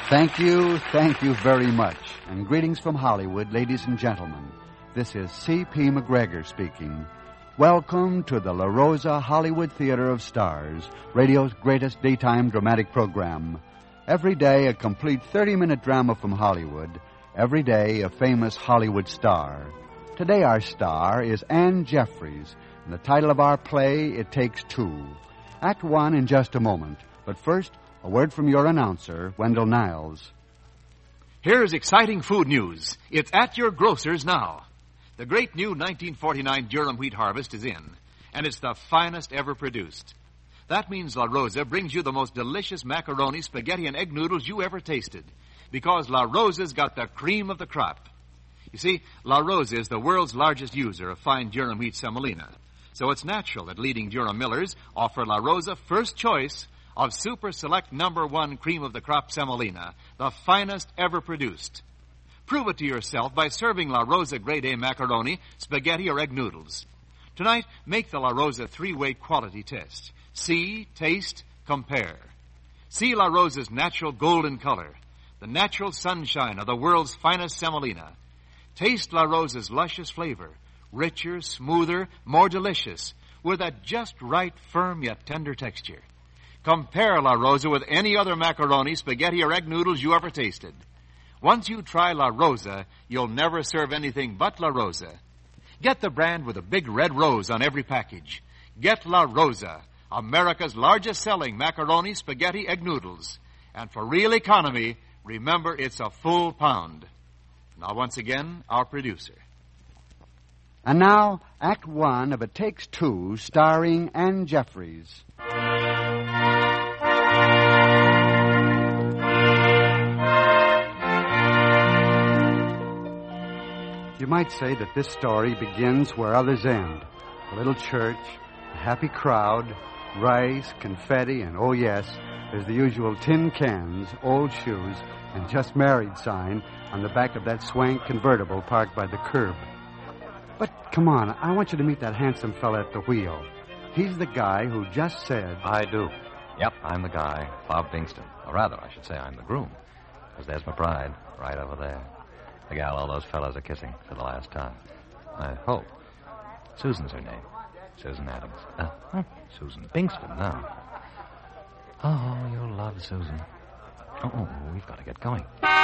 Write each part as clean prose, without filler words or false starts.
Thank you very much. And greetings from Hollywood, ladies and gentlemen. This is C.P. McGregor speaking. Welcome to the La Rosa Hollywood Theater of Stars, radio's greatest daytime dramatic program. Every day, a complete 30-minute drama from Hollywood. Every day, a famous Hollywood star. Today, our star is Anne Jeffries, and the title of our play, It Takes Two. Act one in just a moment. But first, a word from your announcer, Wendell Niles. Here's exciting food news. It's at your grocer's now. The great new 1949 Durham wheat harvest is in, and it's the finest ever produced. That means La Rosa brings you the most delicious macaroni, spaghetti, and egg noodles you ever tasted, because La Rosa's got the cream of the crop. You see, La Rosa is the world's largest user of fine Durham wheat semolina, so it's natural that leading Durham millers offer La Rosa first choice of Super Select #1 cream of the crop semolina, the finest ever produced. Prove it to yourself by serving La Rosa Grade A macaroni, spaghetti, or egg noodles. Tonight, make the La Rosa three-way quality test. See, taste, compare. See La Rosa's natural golden color, the natural sunshine of the world's finest semolina. Taste La Rosa's luscious flavor, richer, smoother, more delicious, with that just right, firm yet tender texture. Compare La Rosa with any other macaroni, spaghetti, or egg noodles you ever tasted. Once you try La Rosa, you'll never serve anything but La Rosa. Get the brand with a big red rose on every package. Get La Rosa, America's largest selling macaroni, spaghetti, egg noodles. And for real economy, remember it's a full pound. Now, once again, our producer. And now, Act one of It Takes Two, starring Anne Jeffries. You might say that this story begins where others end. A little church, a happy crowd, rice, confetti, and oh yes, there's the usual tin cans, old shoes, and just married sign on the back of that swank convertible parked by the curb. But come on, I want you to meet that handsome fella at the wheel. He's the guy who just said... I do. Yep, I'm the guy, Bob Bingston. Or rather, I should say I'm the groom. Because there's my bride, right over there. The gal all those fellas are kissing for the last time. I hope. Susan's her name. Susan Adams. Susan Bingston now. Oh, you'll love Susan. Oh, we've got to get going.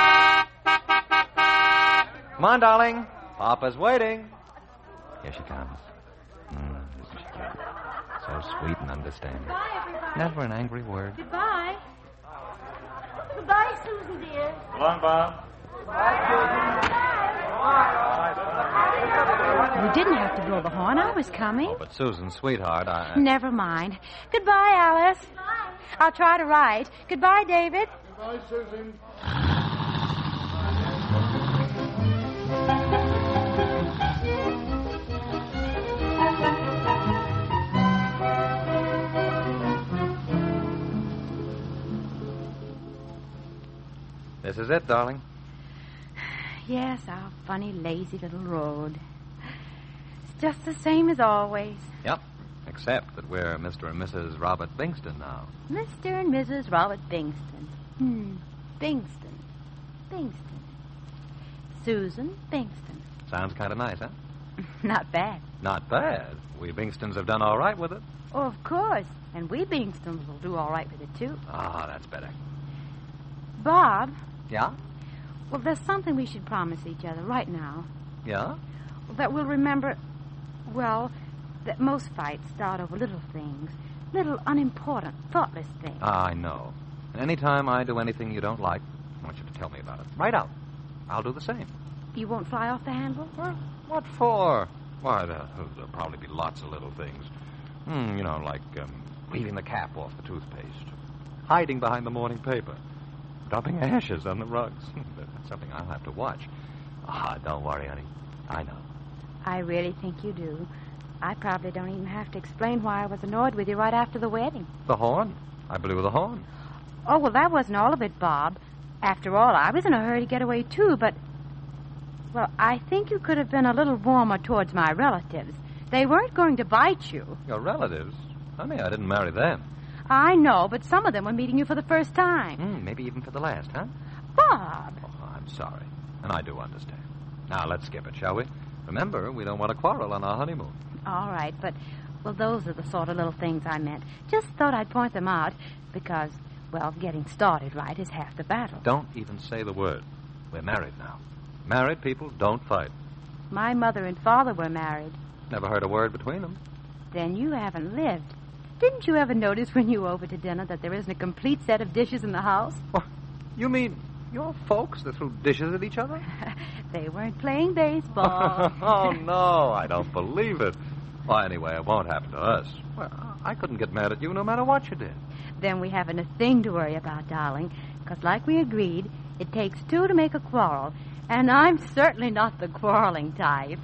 Come on, darling. Papa's waiting. Here she comes. Isn't she cute? So sweet and understanding. Goodbye, everybody. Never an angry word. Goodbye. Goodbye, Susan, dear. Come on, Bob. You didn't have to blow the horn. I was coming. Oh, but Susan, sweetheart, Never mind. Goodbye, Alice. Goodbye. I'll try to write. Goodbye, David. Goodbye, Susan. This is it, darling. Yes, our funny, lazy little road. It's just the same as always. Yep, except that we're Mr. and Mrs. Robert Bingston now. Mr. and Mrs. Robert Bingston. Bingston. Susan Bingston. Sounds kind of nice, huh? Not bad. Not bad. We Bingstons have done all right with it. Oh, of course. And we Bingstons will do all right with it, too. Ah, that's better. Bob. Yeah? Well, there's something we should promise each other right now. Yeah? That we'll remember, well, that most fights start over little things. Little, unimportant, thoughtless things. I know. And any time I do anything you don't like, I want you to tell me about it. Right out. I'll do the same. You won't fly off the handle? Well, what for? Why, there'll probably be lots of little things. Like leaving the cap off the toothpaste. Hiding behind the morning paper. Dumping ashes on the rugs. That's something I'll have to watch. Don't worry, honey. I know. I really think you do. I probably don't even have to explain why I was annoyed with you right after the wedding. The horn? I blew the horn. Oh, well, that wasn't all of it, Bob. After all, I was in a hurry to get away, too, but... Well, I think you could have been a little warmer towards my relatives. They weren't going to bite you. Your relatives? Honey, I didn't marry them. I know, but some of them were meeting you for the first time. Maybe even for the last, huh? Bob. Oh, I'm sorry. And I do understand. Now, let's skip it, shall we? Remember, we don't want to quarrel on our honeymoon. All right, but, well, those are the sort of little things I meant. Just thought I'd point them out because, well, getting started right is half the battle. Don't even say the word. We're married now. Married people don't fight. My mother and father were married. Never heard a word between them. Then you haven't lived. Didn't you ever notice when you were over to dinner that there isn't a complete set of dishes in the house? What? You mean your folks that threw dishes at each other? They weren't playing baseball. Oh, no, I don't believe it. Well, anyway, it won't happen to us. Well, I couldn't get mad at you no matter what you did. Then we haven't a thing to worry about, darling, because like we agreed, it takes two to make a quarrel, and I'm certainly not the quarreling type.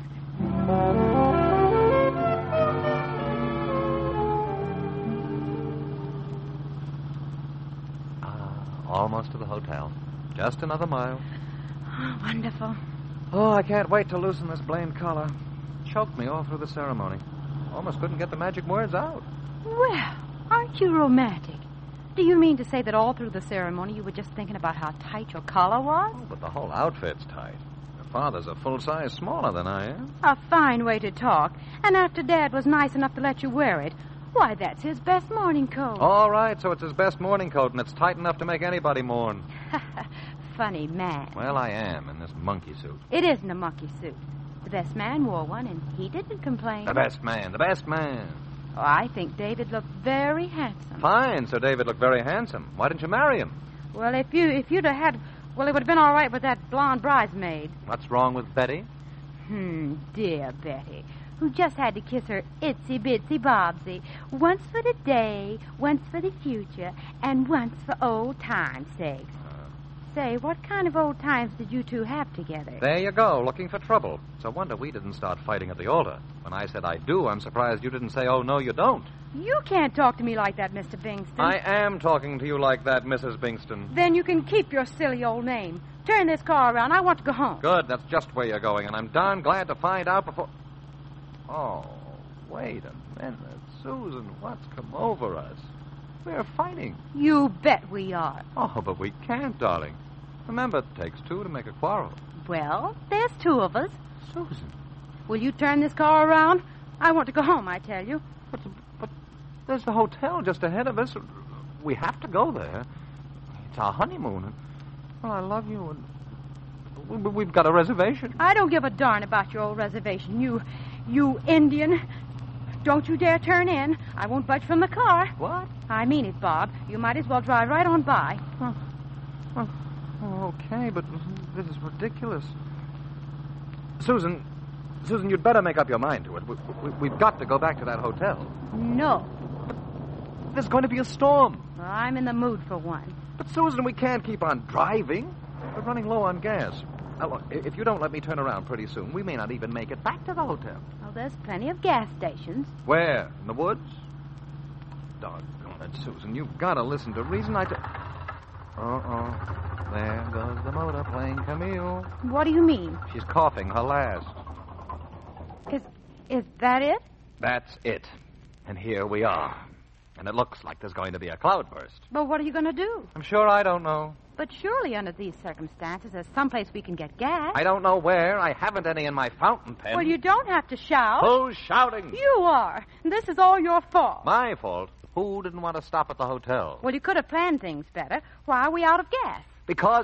Almost to the hotel. Just another mile. Oh, wonderful. Oh, I can't wait to loosen this blamed collar. Choked me all through the ceremony. Almost couldn't get the magic words out. Well, aren't you romantic? Do you mean to say that all through the ceremony you were just thinking about how tight your collar was? Oh, but the whole outfit's tight. Your father's a full size smaller than I am. A fine way to talk. And after Dad was nice enough to let you wear it, why, that's his best morning coat. All right, so it's his best morning coat, and it's tight enough to make anybody mourn. Funny man. Well, I am in this monkey suit. It isn't a monkey suit. The best man wore one, and he didn't complain. The best man, the best man. Oh, I think David looked very handsome. Fine, so David looked very handsome. Why didn't you marry him? Well, if you'd have had... Well, it would have been all right with that blonde bridesmaid. What's wrong with Betty? Dear Betty, who just had to kiss her itsy-bitsy Bobsy. Once for the day, once for the future, and once for old time's sake. Say, what kind of old times did you two have together? There you go, looking for trouble. It's a wonder we didn't start fighting at the altar. When I said I do, I'm surprised you didn't say, oh, no, you don't. You can't talk to me like that, Mr. Bingston. I am talking to you like that, Mrs. Bingston. Then you can keep your silly old name. Turn this car around. I want to go home. Good, that's just where you're going, and I'm darn glad to find out before... Oh, wait a minute. Susan, what's come over us? We're fighting. You bet we are. Oh, but we can't, darling. Remember, it takes two to make a quarrel. Well, there's two of us. Susan. Will you turn this car around? I want to go home, I tell you. But there's the hotel just ahead of us. We have to go there. It's our honeymoon. Well, I love you, and we've got a reservation. I don't give a darn about your old reservation, you Indian. Don't you dare turn in. I won't budge from the car. What? I mean it, Bob. You might as well drive right on by. Okay, but this is ridiculous. Susan, you'd better make up your mind to it. We've got to go back to that hotel. No. There's going to be a storm. Well, I'm in the mood for one. But, Susan, we can't keep on driving. We're running low on gas. Now, look, if you don't let me turn around pretty soon, we may not even make it back to the hotel. Well, there's plenty of gas stations. Where? In the woods? Doggone it, Susan. You've got to listen to reason. Uh-oh. There goes the motor playing Camille. What do you mean? She's coughing her last. Is that it? That's it. And here we are. And it looks like there's going to be a cloudburst. But what are you going to do? I'm sure I don't know. But surely under these circumstances, there's someplace we can get gas. I don't know where. I haven't any in my fountain pen. Well, you don't have to shout. Who's shouting? You are. This is all your fault. My fault? Who didn't want to stop at the hotel? Well, you could have planned things better. Why are we out of gas? Because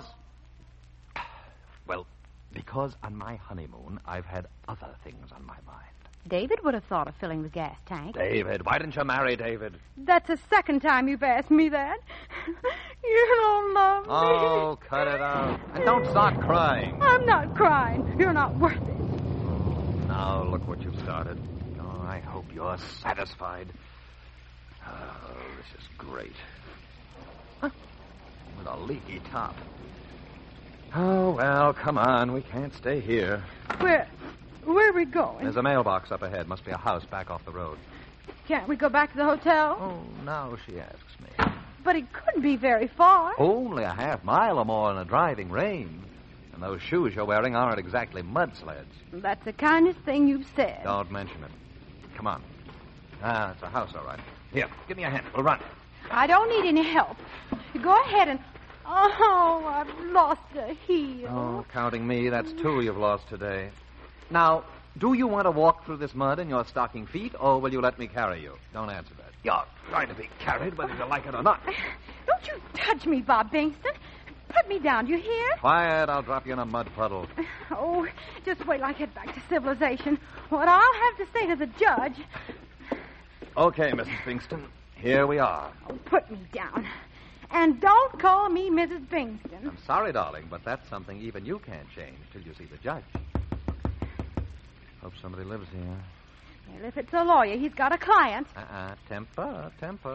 on my honeymoon, I've had other things on my mind. David would have thought of filling the gas tank. David? Why didn't you marry David? That's the second time you've asked me that. You don't love me. Oh, cut it out. And don't start crying. I'm not crying. You're not worth it. Now, look what you've started. Oh, I hope you're satisfied. Oh, this is great. Huh? With a leaky top. Oh, well, come on. We can't stay here. Where are we going? There's a mailbox up ahead. Must be a house back off the road. Can't we go back to the hotel? Oh, now she asks me. But it couldn't be very far. Only a half mile or more in a driving rain. And those shoes you're wearing aren't exactly mud sleds. That's the kindest thing you've said. Don't mention it. Come on. It's a house, all right. Here, give me a hand. We'll run. I don't need any help. You go ahead and... Oh, I've lost a heel. Oh, counting me, that's 2 you've lost today. Now, do you want to walk through this mud in your stocking feet, or will you let me carry you? Don't answer that. You're going to be carried whether you like it or not. Don't you touch me, Bob Bingston. Put me down, you hear? Quiet, I'll drop you in a mud puddle. Oh, just wait till I get back to civilization. What I'll have to say to the judge. Okay, Mrs. Bingston, here we are. Oh, put me down. And don't call me Mrs. Bingston. I'm sorry, darling, but that's something even you can't change till you see the judge. Hope somebody lives here. Well, if it's a lawyer, he's got a client. Temper.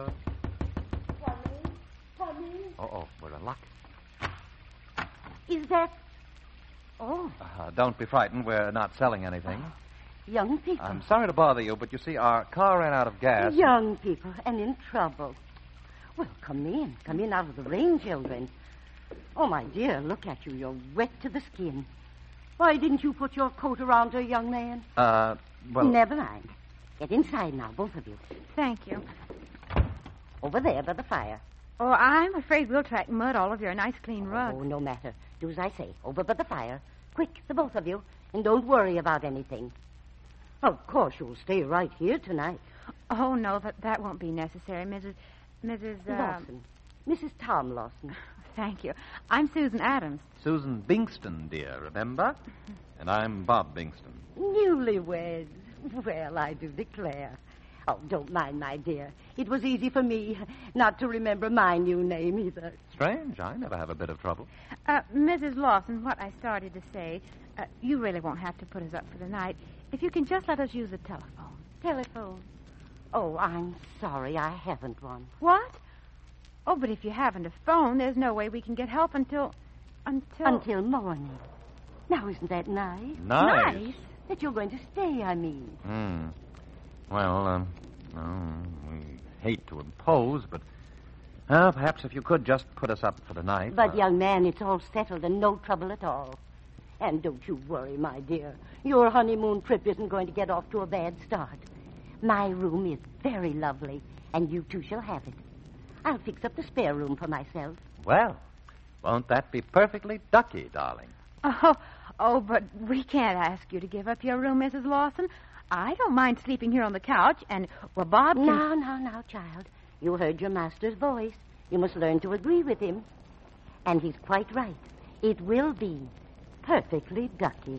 Tommy. Uh-oh, we're in luck. Is that... Oh, Don't be frightened. We're not selling anything. young people. I'm sorry to bother you, but you see, our car ran out of gas. Young people and in trouble. Well, come in. Come in out of the rain, children. Oh, my dear, look at you. You're wet to the skin. Why didn't you put your coat around her, young man? Well... Never mind. Get inside now, both of you. Thank you. Over there by the fire. Oh, I'm afraid we'll track mud all over your nice clean rug. Oh, no matter. Do as I say. Over by the fire. Quick, the both of you. And don't worry about anything. Of course, you'll stay right here tonight. Oh, no, that won't be necessary, Mrs. Lawson. Mrs. Tom Lawson. Thank you. I'm Susan Adams. Susan Bingston, dear, remember? And I'm Bob Bingston. Newlyweds. Well, I do declare. Oh, don't mind, my dear. It was easy for me not to remember my new name either. Strange. I never have a bit of trouble. Mrs. Lawson, what I started to say, you really won't have to put us up for the night. If you can just let us use the telephone. Telephone. Oh, I'm sorry. I haven't one. What? Oh, but if you haven't a phone, there's no way we can get help until... Until morning. Now, isn't that nice? Nice. That you're going to stay, I mean. Well, we hate to impose, but perhaps if you could just put us up for the night. But, young man, it's all settled and no trouble at all. And don't you worry, my dear. Your honeymoon trip isn't going to get off to a bad start. My room is very lovely, and you two shall have it. I'll fix up the spare room for myself. Well, won't that be perfectly ducky, darling? Oh, but we can't ask you to give up your room, Mrs. Lawson. I don't mind sleeping here on the couch, and, well, Bob can... Now, child. You heard your master's voice. You must learn to agree with him. And he's quite right. It will be perfectly ducky.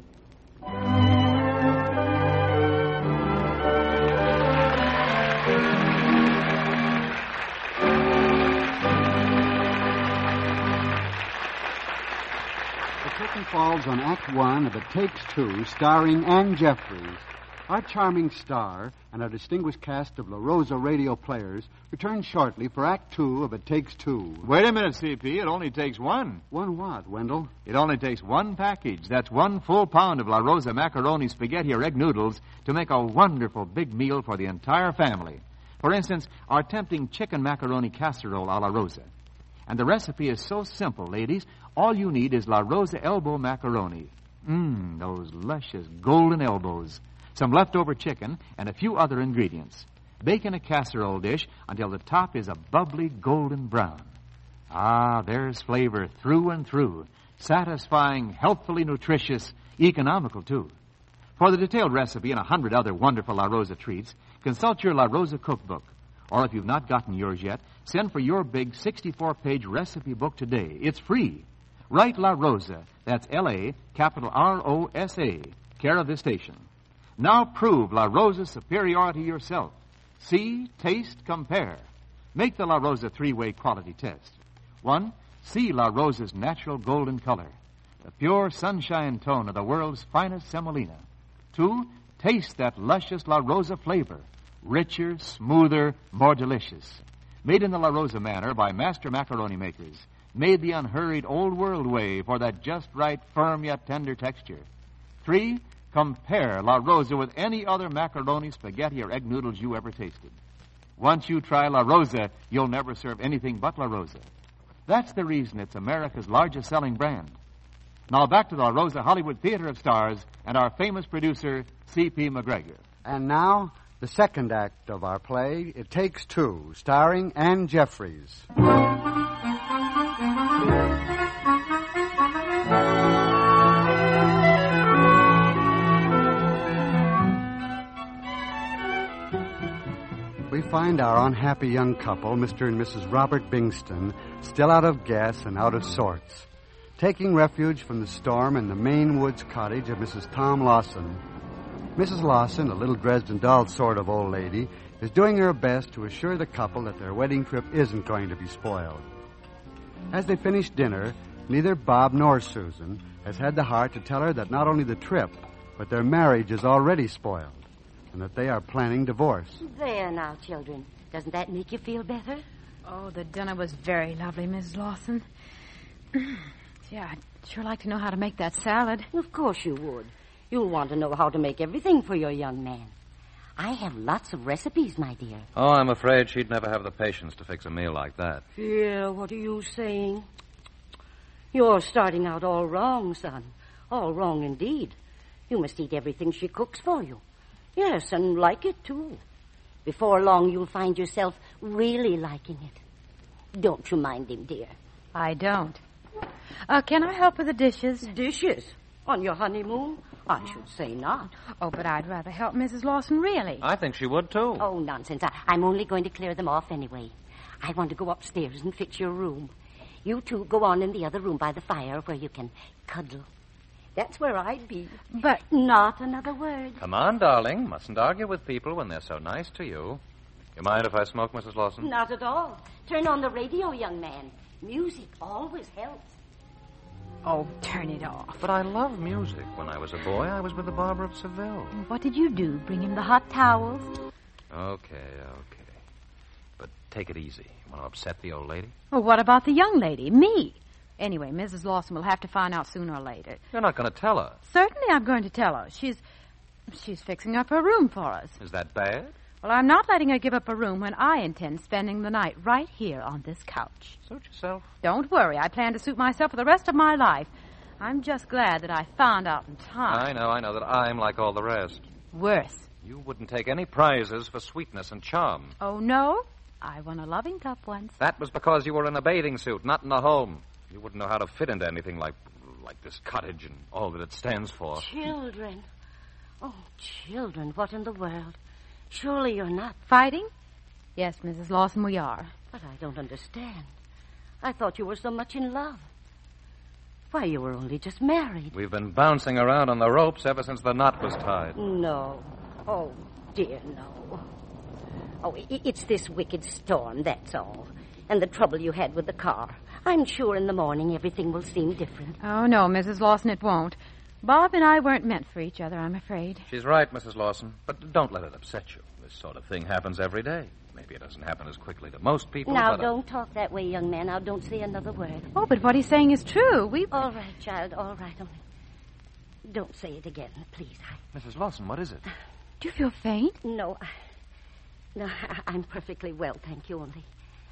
The curtain falls on Act One of It Takes Two, starring Anne Jeffries. Our charming star and our distinguished cast of La Rosa radio players return shortly for Act Two of It Takes Two. Wait a minute, C.P. It only takes one. One what, Wendell? It only takes one package. That's 1 full pound of La Rosa macaroni, spaghetti, or egg noodles to make a wonderful big meal for the entire family. For instance, our tempting chicken macaroni casserole a La Rosa. And the recipe is so simple, ladies. All you need is La Rosa elbow macaroni. Those luscious golden elbows. Some leftover chicken, and a few other ingredients. Bake in a casserole dish until the top is a bubbly golden brown. Ah, there's flavor through and through. Satisfying, healthfully nutritious, economical, too. For the detailed recipe and 100 other wonderful La Rosa treats, consult your La Rosa cookbook. Or if you've not gotten yours yet, send for your big 64-page recipe book today. It's free. Write La Rosa. That's L-A, capital R-O-S-A, care of this station. Now prove La Rosa's superiority yourself. See, taste, compare. Make the La Rosa three-way quality test. 1, see La Rosa's natural golden color, the pure sunshine tone of the world's finest semolina. 2, taste that luscious La Rosa flavor, richer, smoother, more delicious. Made in the La Rosa manner by master macaroni makers. Made the unhurried old world way for that just right, firm yet tender texture. 3, compare La Rosa with any other macaroni, spaghetti, or egg noodles you ever tasted. Once you try La Rosa, you'll never serve anything but La Rosa. That's the reason it's America's largest selling brand. Now back to the La Rosa Hollywood Theater of Stars and our famous producer, C.P. McGregor. And now, the second act of our play, It Takes Two, starring Anne Jeffries. We find our unhappy young couple, Mr. and Mrs. Robert Bingston, still out of gas and out of sorts. Taking refuge from the storm in the Maine Woods cottage of Mrs. Tom Lawson. Mrs. Lawson, a little Dresden doll sort of old lady, is doing her best to assure the couple that their wedding trip isn't going to be spoiled. As they finish dinner, neither Bob nor Susan has had the heart to tell her that not only the trip, but their marriage is already spoiled, and that they are planning divorce. There now, children. Doesn't that make you feel better? Oh, the dinner was very lovely, Mrs. Lawson. Yeah, I'd sure like to know how to make that salad. Of course you would. You'll want to know how to make everything for your young man. I have lots of recipes, my dear. Oh, I'm afraid she'd never have the patience to fix a meal like that. Yeah, what are you saying? You're starting out all wrong, son. All wrong indeed. You must eat everything she cooks for you. Yes, and like it, too. Before long, you'll find yourself really liking it. Don't you mind him, dear? I don't. Can I help with the dishes? Dishes? On your honeymoon? I should say not. Oh, but I'd rather help Mrs. Lawson, really. I think she would, too. Oh, nonsense. I'm only going to clear them off anyway. I want to go upstairs and fix your room. You two go on in the other room by the fire where you can cuddle. That's where I'd be. But... Not another word. Come on, darling. Mustn't argue with people when they're so nice to you. You mind if I smoke, Mrs. Lawson? Not at all. Turn on the radio, young man. Music always helps. Oh, turn it off. But I love music. When I was a boy, I was with the Barber of Seville. What did you do? Bring him the hot towels? Okay. But take it easy. You want to upset the old lady? Well, what about the young lady? Me? Anyway, Mrs. Lawson will have to find out sooner or later. You're not going to tell her. Certainly I'm going to tell her. She's fixing up her room for us. Is that bad? Well, I'm not letting her give up a room when I intend spending the night right here on this couch. Suit yourself. Don't worry. I plan to suit myself for the rest of my life. I'm just glad that I found out in time. I know that I'm like all the rest. Worse. You wouldn't take any prizes for sweetness and charm. Oh, no? I won a loving cup once. That was because you were in a bathing suit, not in a home. You wouldn't know how to fit into anything like this cottage and all that it stands for. Children. Oh, children, what in the world? Surely you're not. Fighting? Yes, Mrs. Lawson, we are. But I don't understand. I thought you were so much in love. Why, you were only just married. We've been bouncing around on the ropes ever since the knot was tied. No. Oh, dear, no. Oh, it's this wicked storm, that's all. And the trouble you had with the car. I'm sure in the morning everything will seem different. Oh, no, Mrs. Lawson, it won't. Bob and I weren't meant for each other, I'm afraid. She's right, Mrs. Lawson. But don't let it upset you. This sort of thing happens every day. Maybe it doesn't happen as quickly to most people. Now, but don't talk that way, young man. Now, don't say another word. Oh, but what he's saying is true. All right, child, all right. Only don't say it again, please. Mrs. Lawson, what is it? Do you feel faint? No, I'm perfectly well, thank you, only...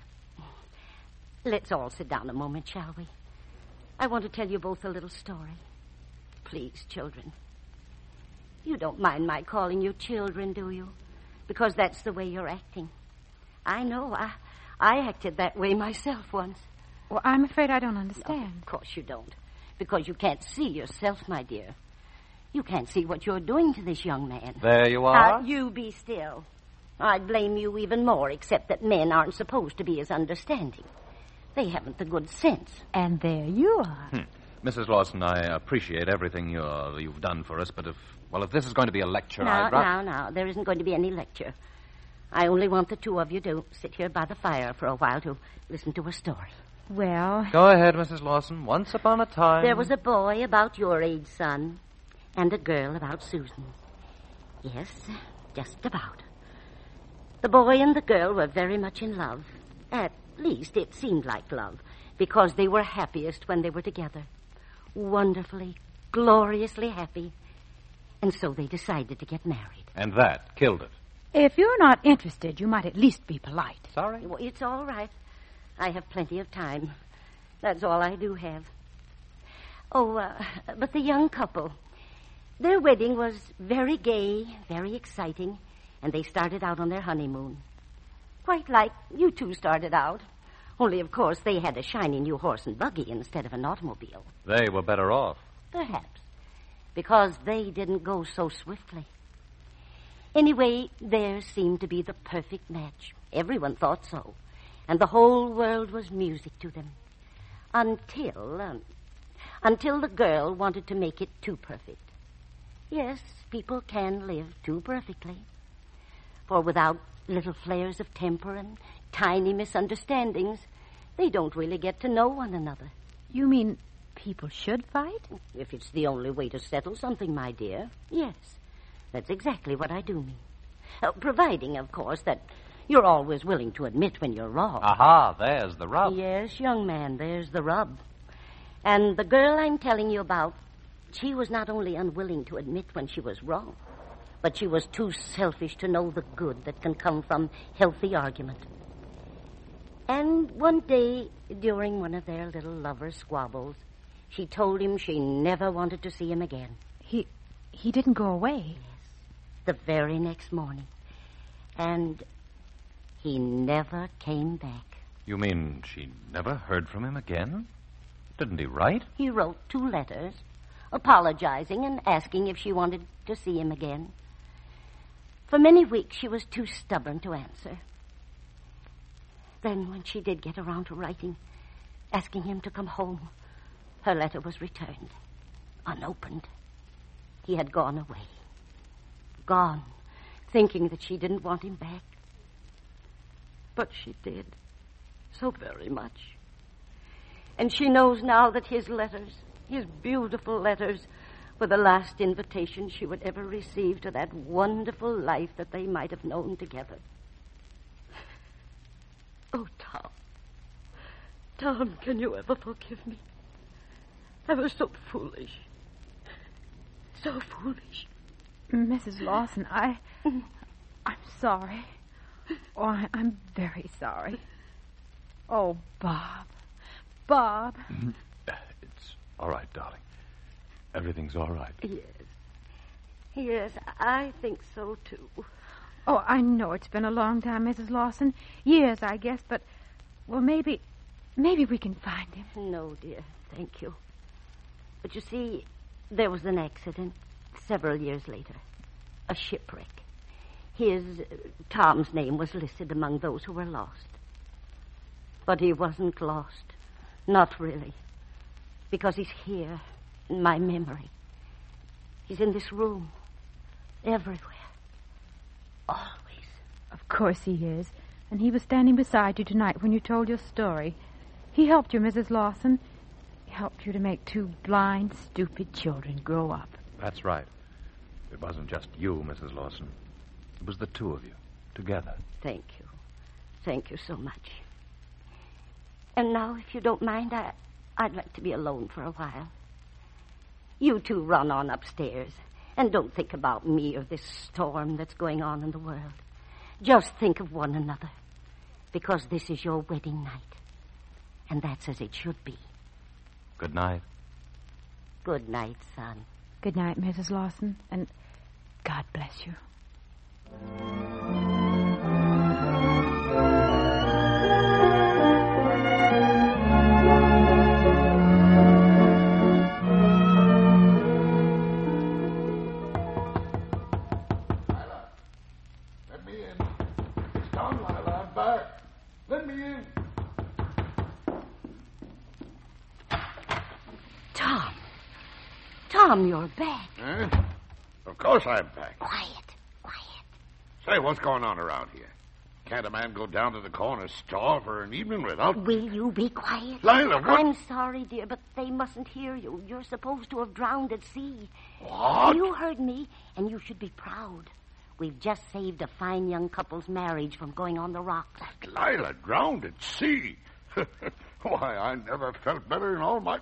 Let's all sit down a moment, shall we? I want to tell you both a little story. Please, children. You don't mind my calling you children, do you? Because that's the way you're acting. I know. I acted that way myself once. Well, I'm afraid I don't understand. No, of course you don't. Because you can't see yourself, my dear. You can't see what you're doing to this young man. There you are. You be still. I'd blame you even more, except that men aren't supposed to be as understanding. They haven't the good sense. And there you are. Mrs. Lawson, I appreciate everything you've done for us, but if this is going to be a lecture, Now, there isn't going to be any lecture. I only want the two of you to sit here by the fire for a while to listen to a story. Well... Go ahead, Mrs. Lawson. Once upon a time... There was a boy about your age, son, and a girl about Susan's. Yes, just about. The boy and the girl were very much in love. At least it seemed like love, because they were happiest when they were together. Wonderfully, gloriously happy. And so they decided to get married. And that killed it. If you're not interested, you might at least be polite. Sorry? Well, it's all right. I have plenty of time. That's all I do have. But the young couple, their wedding was very gay, very exciting, and they started out on their honeymoon. Quite like you two started out. Only, of course, they had a shiny new horse and buggy instead of an automobile. They were better off. Perhaps. Because they didn't go so swiftly. Anyway, theirs seemed to be the perfect match. Everyone thought so. And the whole world was music to them. Until the girl wanted to make it too perfect. Yes, people can live too perfectly. For without little flares of temper and tiny misunderstandings, they don't really get to know one another. You mean people should fight? If it's the only way to settle something, my dear, yes. That's exactly what I do mean. Providing, of course, that you're always willing to admit when you're wrong. Aha, there's the rub. Yes, young man, there's the rub. And the girl I'm telling you about, she was not only unwilling to admit when she was wrong, but she was too selfish to know the good that can come from healthy argument. And one day, during one of their little lover squabbles, she told him she never wanted to see him again. He didn't go away. Yes, the very next morning. And he never came back. You mean she never heard from him again? Didn't he write? He wrote 2 letters, apologizing and asking if she wanted to see him again. For many weeks, she was too stubborn to answer. Then, when she did get around to writing, asking him to come home, her letter was returned, unopened. He had gone away. Gone, thinking that she didn't want him back. But she did, so very much. And she knows now that his letters, his beautiful letters, were the last invitation she would ever receive to that wonderful life that they might have known together. Oh, Tom. Tom, can you ever forgive me? I was so foolish. So foolish. Mrs. Lawson, I'm sorry. Oh, I'm very sorry. Oh, Bob. Bob. It's all right, darling. Everything's all right. Yes. Yes, I think so, too. Oh, I know it's been a long time, Mrs. Lawson. Years, I guess, but, well, maybe we can find him. No, dear, thank you. But you see, there was an accident several years later. A shipwreck. Tom's name was listed among those who were lost. But he wasn't lost. Not really. Because he's here, in my memory. He's in this room. Everywhere. Always. Of course he is. And he was standing beside you tonight when you told your story. He helped you, Mrs. Lawson. He helped you to make 2 blind, stupid children grow up. That's right. It wasn't just you, Mrs. Lawson. It was the 2 of you, together. Thank you. Thank you so much. And now, if you don't mind, I'd like to be alone for a while. You 2 run on upstairs. And don't think about me or this storm that's going on in the world. Just think of one another. Because this is your wedding night. And that's as it should be. Good night. Good night, son. Good night, Mrs. Lawson. And God bless you. Tom, you're back. Huh? Of course I'm back. Quiet. Say, what's going on around here? Can't a man go down to the corner store for an evening without... Will you be quiet? Lila, what? I'm sorry, dear, but they mustn't hear you. You're supposed to have drowned at sea. What? You heard me, and you should be proud. We've just saved a fine young couple's marriage from going on the rocks. Lila, drowned at sea? Why, I never felt better in all my...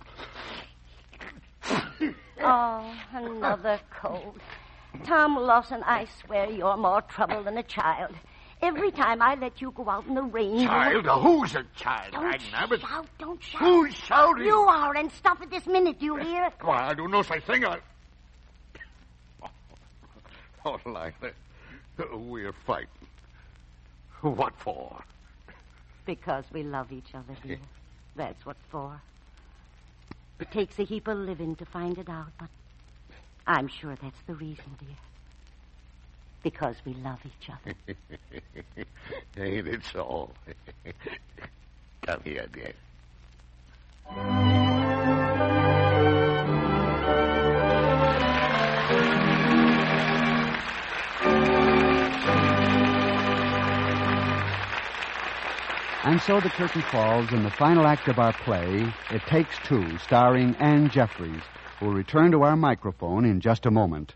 Oh, another cold. Tom Lawson, I swear you're more trouble than a child. Every time I let you go out in the rain... Child? Who's a child? Don't shout. Who's shouting? You are, and stop it this minute, do you hear? Why, I do no such thing. Oh, Lila, we're fighting. What for? Because we love each other, dear. That's what for. It takes a heap of living to find it out, but I'm sure that's the reason, dear. Because we love each other. Ain't it so? Come here, dear. And so the curtain falls in the final act of our play, It Takes Two, starring Anne Jeffries, who will return to our microphone in just a moment.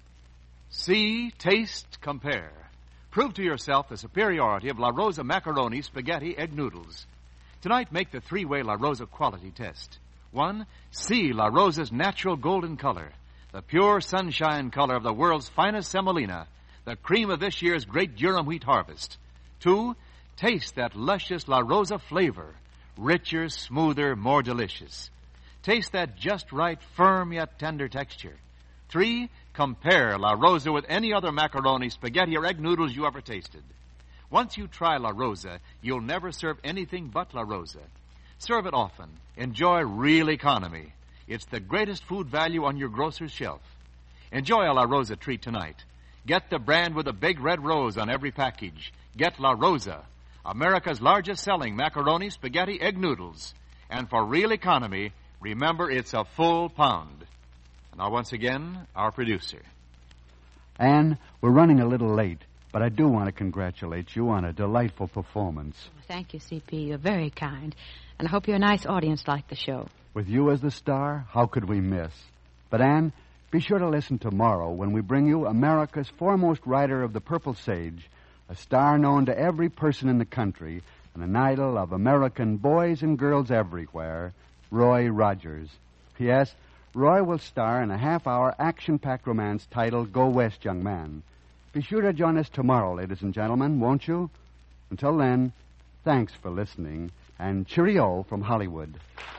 See, taste, compare. Prove to yourself the superiority of La Rosa macaroni spaghetti egg noodles. Tonight, make the three-way La Rosa quality test. 1, see La Rosa's natural golden color, the pure sunshine color of the world's finest semolina, the cream of this year's great durum wheat harvest. 2, taste that luscious La Rosa flavor, richer, smoother, more delicious. Taste that just right, firm yet tender texture. 3, compare La Rosa with any other macaroni, spaghetti, or egg noodles you ever tasted. Once you try La Rosa, you'll never serve anything but La Rosa. Serve it often. Enjoy real economy. It's the greatest food value on your grocer's shelf. Enjoy a La Rosa treat tonight. Get the brand with a big red rose on every package. Get La Rosa, America's largest selling macaroni, spaghetti, egg noodles. And for real economy, remember it's a full pound. Now, once again, our producer. Anne, we're running a little late, but I do want to congratulate you on a delightful performance. Thank you, C.P. You're very kind. And I hope your nice audience liked the show. With you as the star, how could we miss? But, Anne, be sure to listen tomorrow when we bring you America's foremost writer of the Purple Sage, a star known to every person in the country and an idol of American boys and girls everywhere, Roy Rogers. P.S. Roy will star in a half-hour action-packed romance titled Go West, Young Man. Be sure to join us tomorrow, ladies and gentlemen, won't you? Until then, thanks for listening, and cheerio from Hollywood.